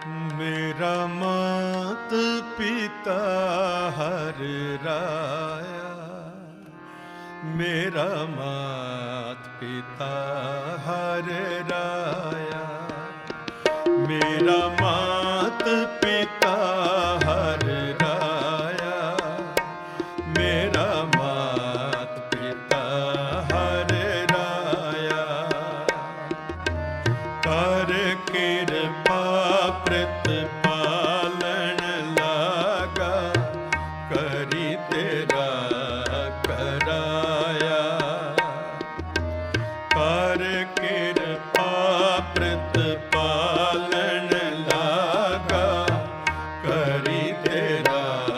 मेरा मात पिता हर राया, मेरा मात पिता हर राया, मेरा मात पिता हर राया, मेरा मात पिता हर राया, कर कृपा प्रतिपालन लागा, करी तेरा कराया, कर कृपा प्रतिपालन लागा, करी तेरा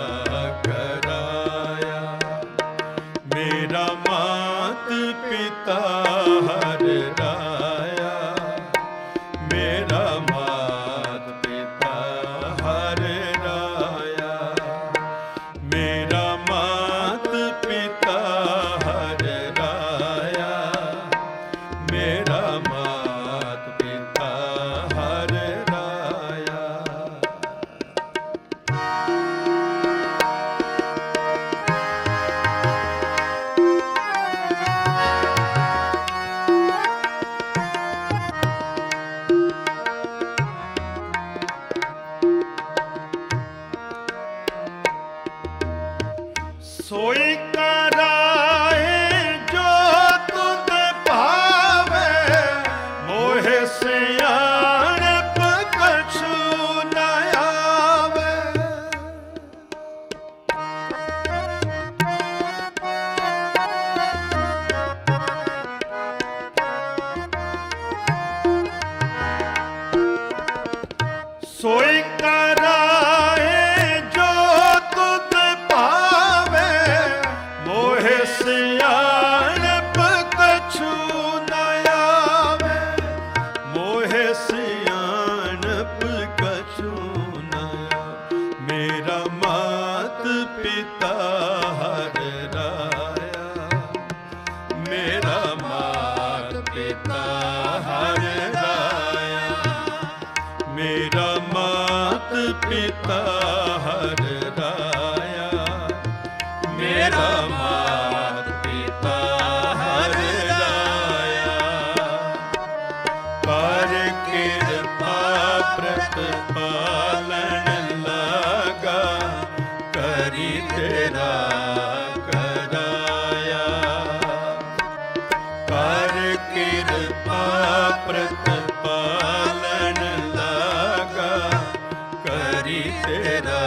कराया, मेरा मात पिता हर राया, मेरा मात पिता हर राया, मेरा मात पिता हर राया, मेरा मात पिता हर राया। सोई कराए जो तुद भावे, मोहे सियाणप कछु न आवे, सोई कराए जो तुद भावे, मोहे सियाणप कछु न आवे, मोहे सियाणप कछु न आवे, मेरा मात पिता हर राया, मेरा मात पिता हर राया, मेरा मात पिता हर राया, मेरा मात पिता हर राया, कर कृपा प्रतिपालन लागा, करी तेरा कराया, कर कृपा प्रतिपालन लागा, करी तेरा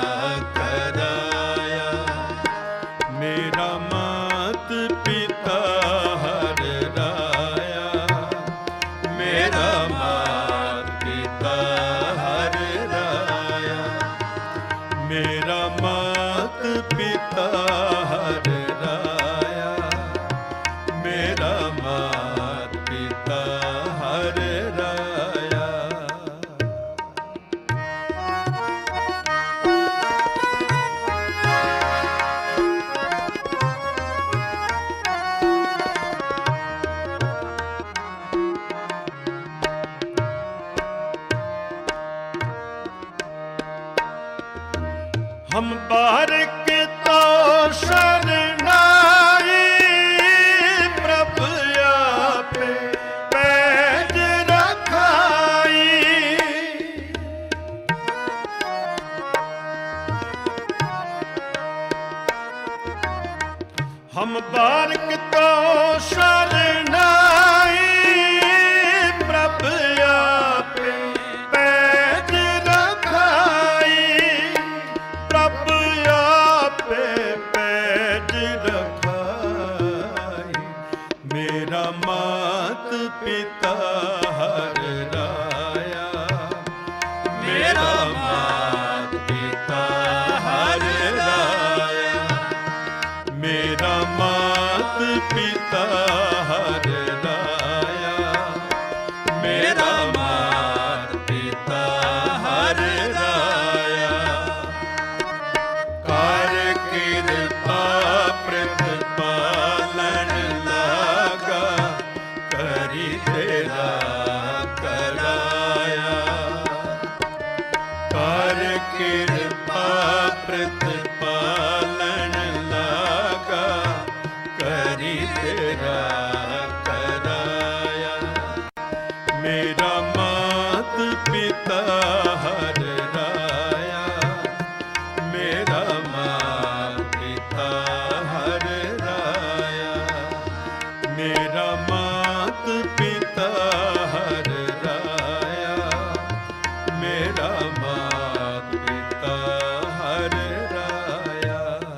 कराया, मेरा मात पिता हर राया, मेरा मात पिता हर राया, मेरा मात पिता हर राया, मेरा मात पिता हर राया। हम बारिक तो शरणाई, प्रभु आपे पैज रखाई, हम बारिक तो शरणाई, प्रभु आपे पैज रखाई, प्रभु आपे पैज रखाई, मेरा मात पिता हर राया, मेरा मात पिता हर राया, मेरा मात पिता हर राया, मेरा मात पिता हर राया, कर कृपा प्रतिपालन लागा, करी तेरा कराया, ਮੇਰਾ ਮਾਤ ਪਿਤਾ ਹਰ ਰਾਇਆ, ਮੇਰਾ ਮਾਤ ਪਿਤਾ ਹਰ ਰਾਇਆ, ਮੇਰਾ ਮਾਤ ਪਿਤਾ ਹਰ ਰਾਇਆ, ਮੇਰਾ ਮਾਤ ਪਿਤਾ ਹਰ ਰਾਇਆ।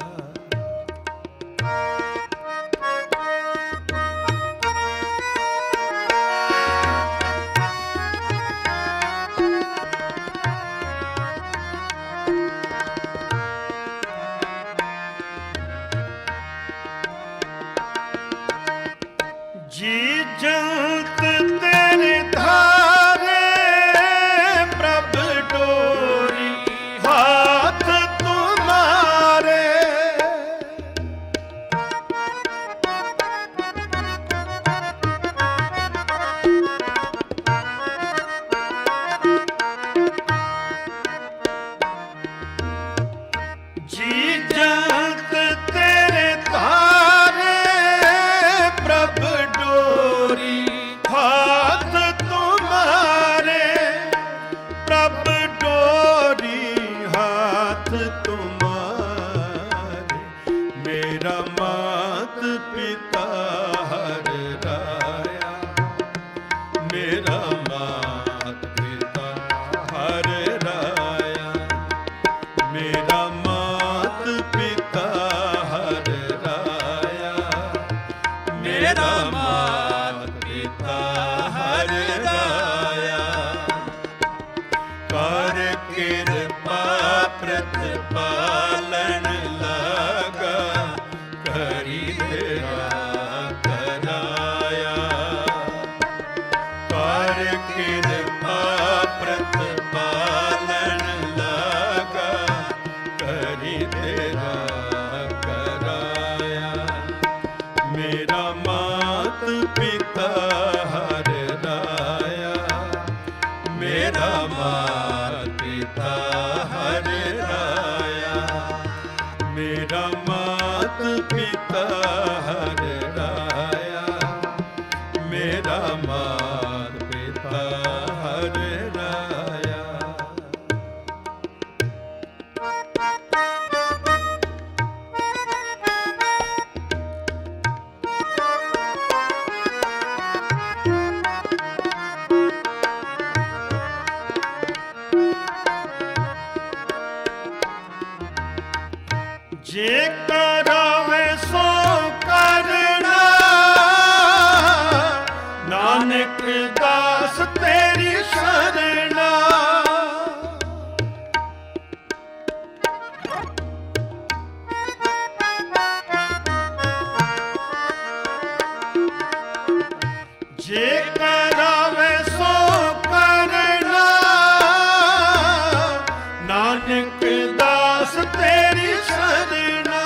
ਜੀ ਜੰਤ ਤੇਰੇ ਧਾਰੇ ਪ੍ਰਭ ਡੋਰੀ ਹਾਥ ਤੁਮਾਰੇ, ਜੀ ਜੰਤ ਤੇਰੇ ਧਾਰੇ ਪ੍ਰਭ ਡੋਰੀ ਹਾਥ ਤੁਮਾਰੇ, ਪ੍ਰਭ ਡੋਰੀ ਹਾਥ ਤੁਮਾਰੇ, ਮੇਰਾ ਮਾਤ ਪਿਤਾ ਹਰ ਰਾਇਆ, ਮੇਰਾ ਮਾਤ ਪਿਤਾ ਹਰ ਰਾਇਆ, ਮੇਰਾ ਮਾਤ ਪਿਤਾ ਹਰ ਰਾਇਆ, ਮੇਰਾ ਮਾਤ ਪਿਤਾ ਹਰ ਰਾਇਆ। ਕਰ ਕਿਰਪਾ ਪ੍ਰਤਪਾਲਨ ਲਾਗਾ, ਕਰੀ ਤੇਰਾ ਕਰਾਇਆ, ਕਰ ਕਿਰਪਾ ਪ੍ਰਤਪਾਲਨ ਲਾਗਾ, ਕਰੀ ਤੇਰਾ ਕਰਾਇਆ, ਮੇਰਾ ਮਾਤ ਪਿਤਾ ਹਰ ਰਾਇਆ, ਮੇਰਾ ਮਾਤ ਪਿਤਾ ਹਰ ਰਾਇਆ, ਮੇਰਾ ਮਾਤ ਪਿਤਾ ਹਰ ਰਾਇਆ, ਮੇਰਾ ਮਾਤ ਪਿਤਾ ਹਰ ਰਾਇਆ। ਜੇ ਕਰਾਵੇ ਸੋ ਕਰਨਾ, ਨਾਨਕ ਦਾਸ ਤੇਰੀ ਸ਼ਰਣਾ, ਜੇ ਕਰਾਵੇ ਸੋ ਕਰਨਾ, ਨਾਨਕ ਦਾਸ ਤੇਰੀ ਸ਼ਰਣਾ,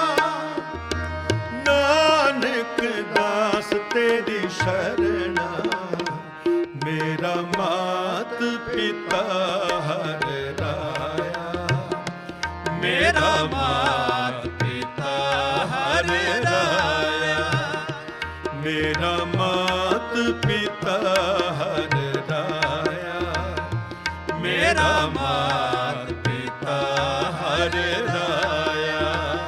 ਨਾਨਕ ਦਾਸ ਤੇਰੀ ਸ਼ਰਣਾ, ਮੇਰਾ ਮਾਤ ਪਿਤਾ ਹਰ ਰਾਇਆ, ਮੇਰਾ ਮਾਤ ਪਿਤਾ ਹਰ ਰਾਇਆ, ਮੇਰਾ ਮਾਤ ਪਿਤਾ ਹਰ ਰਾਇਆ, ਮੇਰਾ ਮਾਤ ਪਿਤਾ ਹਰ ਰਾਇਆ।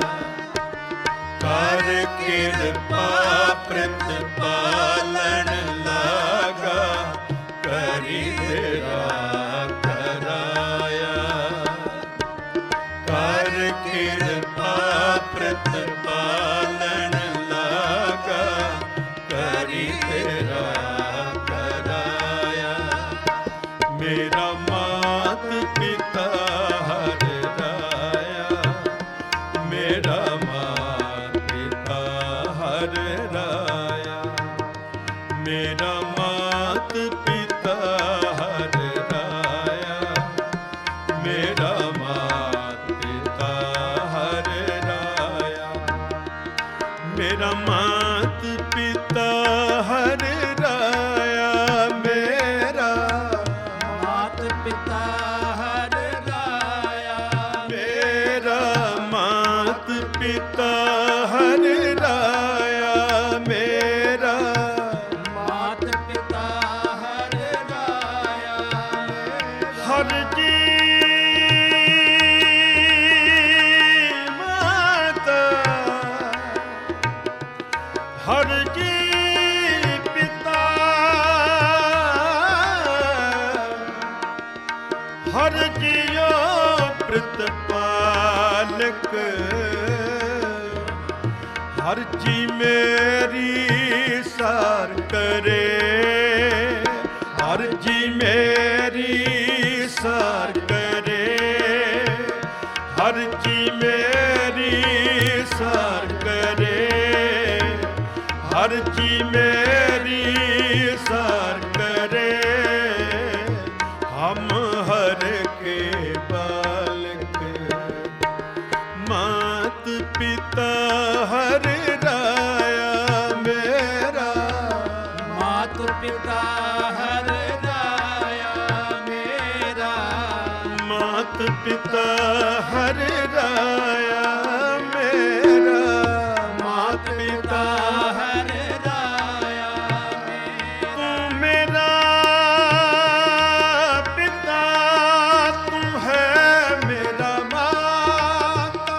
ਕਰ ਕਿਰਪਾ ਪ੍ਰਤਪਾਲਨ ਲਾਗਾ, ਕਰੀ ਤੇਰਾ ਕਰਾਇਆ, ਕਰ ਕਿਰਪਾ ਪ੍ਰਤਪਾਲਨ ਲਾਗਾ, ਕਰੀ ਤੇਰਾ ਕਰਾਇਆ, ਮੇਰਾ ਮਾਤ ਪਿਤਾ ਹਰ ਰਾਇਆ, ਮੇਰਾ ਮਾਤ ਪਿਤਾ ਹਰ ਰਾਇਆ, ਮੇਰਾ ਮਾਤ ਪਿਤਾ ਹਰ ਰਾਇਆ, ਮੇਰਾ ਮਾਤ ਪਿਤਾ ਹਰ ਰਾਇਆ, ਮੇਰਾ ਮਾਤ ਪਿਤਾ ਹਰ ਰਾਇਆ, ਮੇਰਾ ਮਾਤ जियो प्रतिपालक, हर जी मेरी सार करे, हर जी मेरी सार करे, हर जी मेरी सार करे, हर जी मेरी सार करे। हम हर के बालक, मात पिता हर राया मेरा, मात पिता हर राया मेरा, मात पिता हर राया मेरा, मात पिता हर राया तू मेरा पिता, तू है मेरा माता,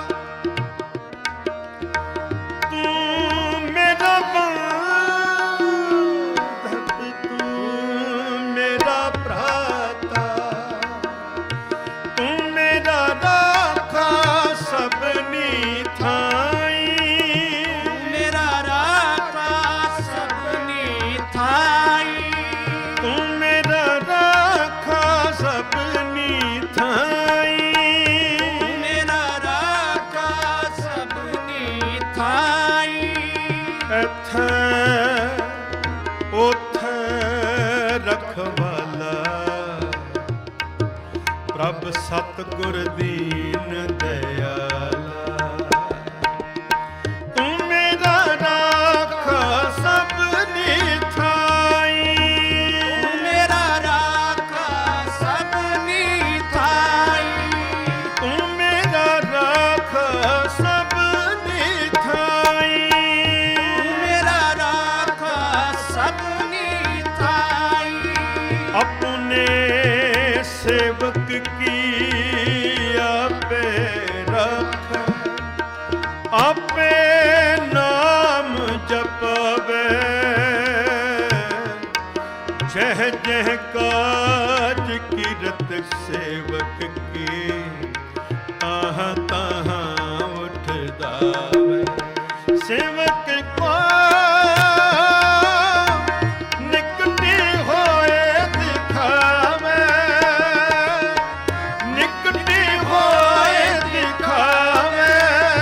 तू मेरा बांधव, तू मेरा भ्राता, तू मेरा राखा सबनी थाई, मेरा राखा सबनी थाई, तू मेरा राखा सबनी थाई। मेरा राखा सबनी थाई। एथे ओथे रखवाला, प्रभ सतगुर दीन दयाला, तू मेरा राखा सबनी थाई, मेरा राखा सबनी थाई, तू मेरा राखा सबनी थाई। मेरा राखा सबनी थाई। अपने सेवक की आपे रख, आपे नाम जपवे, जह जह काज कीरत सेवक की, ताहाँ ताहाँ उठ दावे। सेवक को निकटी होए दिखावे, निकटी होए दिखावे,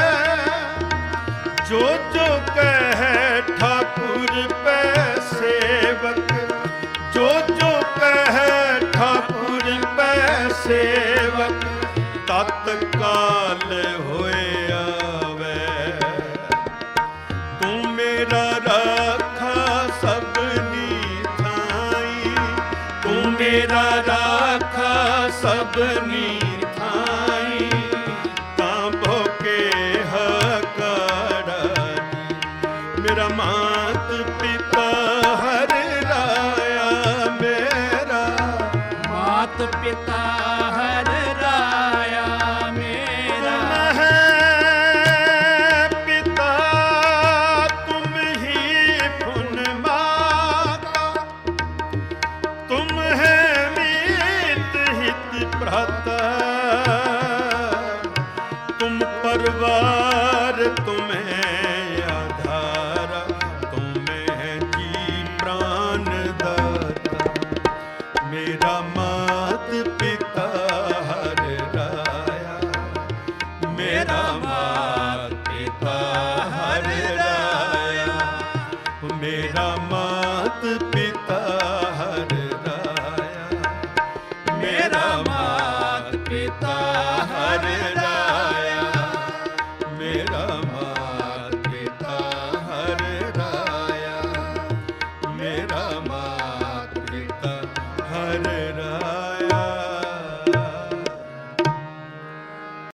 जो जो कहे ठाकुर पे सेवक, जो जो कहे ठाकुर पे सेवक, तत्काल होए आवे। तू मेरा राखा सबनी थाई, तू मेरा राखा सबनी थाई, तांबो के हकाड़ा दी। मेरा मात पिता हर राया मेरा, मात पिता हर राया मेरा, तुम है पिता तुम ही पुन माता, तुम है मीत हित भ्राता, तुम परिवार तुम्हें आधारा, तुम्हें जी प्राण दाता। मेरा मात पिता हर राया, मेरा मात पिता हर राया, मेरा मात पिता हर राया, मेरा मात पिता हर राया, मेरा मात पिता हर राया, मेरा मात पिता हर राया।